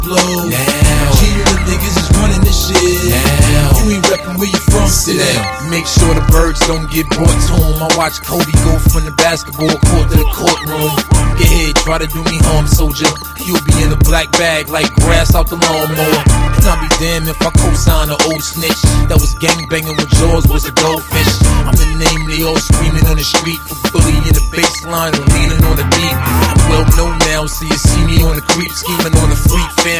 blow. Now Genuine niggas is running this shit. Now You ain't reppin' where you from. sit down. Make sure the birds don't get brought home. I watch Kobe go from the basketball court to the courtroom. Get ahead, try to do me harm, soldier. You'll be in a black bag like grass out the lawnmower. And I'll be damned if I co-sign an old snitch that was gangbanging when Jaws was a goldfish. I'm the name they all screaming on the street for bully in the baseline or leaning on the beat. I'm well known now, so you see me on the creep, scheming on the freak fam.